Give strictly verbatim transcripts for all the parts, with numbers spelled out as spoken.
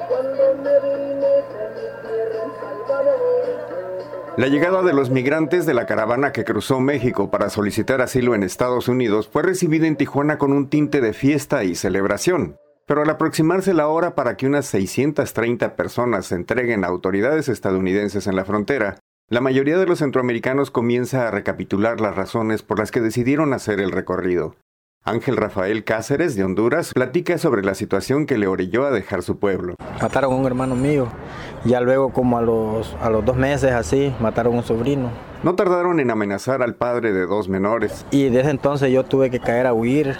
La llegada de los migrantes de la caravana que cruzó México para solicitar asilo en Estados Unidos fue recibida en Tijuana con un tinte de fiesta y celebración. Pero al aproximarse la hora para que unas seiscientas treinta personas se entreguen a autoridades estadounidenses en la frontera, la mayoría de los centroamericanos comienza a recapitular las razones por las que decidieron hacer el recorrido. Ángel Rafael Cáceres, de Honduras, platica sobre la situación que le orilló a dejar su pueblo. Mataron a un hermano mío, ya luego como a los, a los dos meses así, mataron a un sobrino. No tardaron en amenazar al padre de dos menores. Y desde entonces yo tuve que caer a huir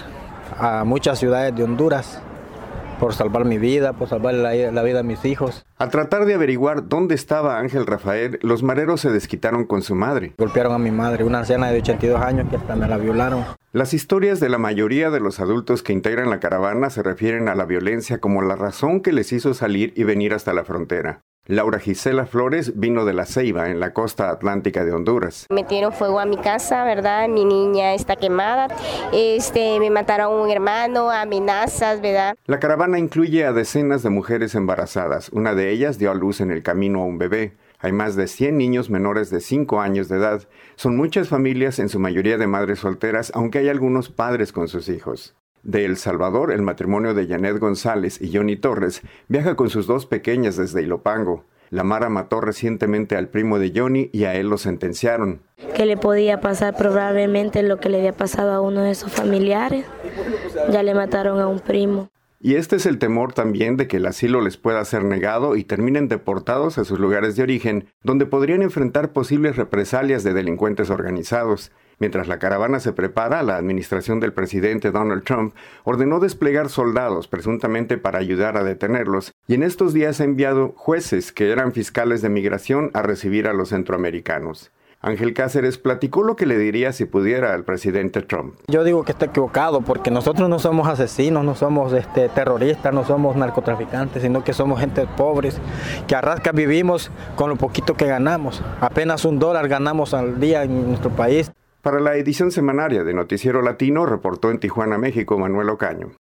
a muchas ciudades de Honduras por salvar mi vida, por salvar la, la vida de mis hijos. Al tratar de averiguar dónde estaba Ángel Rafael, los mareros se desquitaron con su madre. Golpearon a mi madre, una anciana de ochenta y dos años que hasta me la violaron. Las historias de la mayoría de los adultos que integran la caravana se refieren a la violencia como la razón que les hizo salir y venir hasta la frontera. Laura Gisela Flores vino de La Ceiba, en la costa atlántica de Honduras. Metieron fuego a mi casa, ¿verdad? Mi niña está quemada. Este, me mataron a un hermano, amenazas, ¿verdad? La caravana incluye a decenas de mujeres embarazadas. Una de ellas dio a luz en el camino a un bebé. Hay más de cien niños menores de cinco años de edad. Son muchas familias, en su mayoría de madres solteras, aunque hay algunos padres con sus hijos. De El Salvador, el matrimonio de Janet González y Johnny Torres viaja con sus dos pequeñas desde Ilopango. La Mara mató recientemente al primo de Johnny y a él lo sentenciaron. Que le podía pasar probablemente lo que le había pasado a uno de sus familiares. Ya le mataron a un primo. Y este es el temor también de que el asilo les pueda ser negado y terminen deportados a sus lugares de origen, donde podrían enfrentar posibles represalias de delincuentes organizados. Mientras la caravana se prepara, la administración del presidente Donald Trump ordenó desplegar soldados presuntamente para ayudar a detenerlos, y en estos días ha enviado jueces que eran fiscales de migración a recibir a los centroamericanos. Ángel Cáceres platicó lo que le diría si pudiera al presidente Trump. Yo digo que está equivocado porque nosotros no somos asesinos, no somos este, terroristas, no somos narcotraficantes, sino que somos gente pobres, que a rascas vivimos con lo poquito que ganamos. Apenas un dólar ganamos al día en nuestro país. Para la edición semanaria de Noticiero Latino, reportó en Tijuana, México, Manuel Ocaño.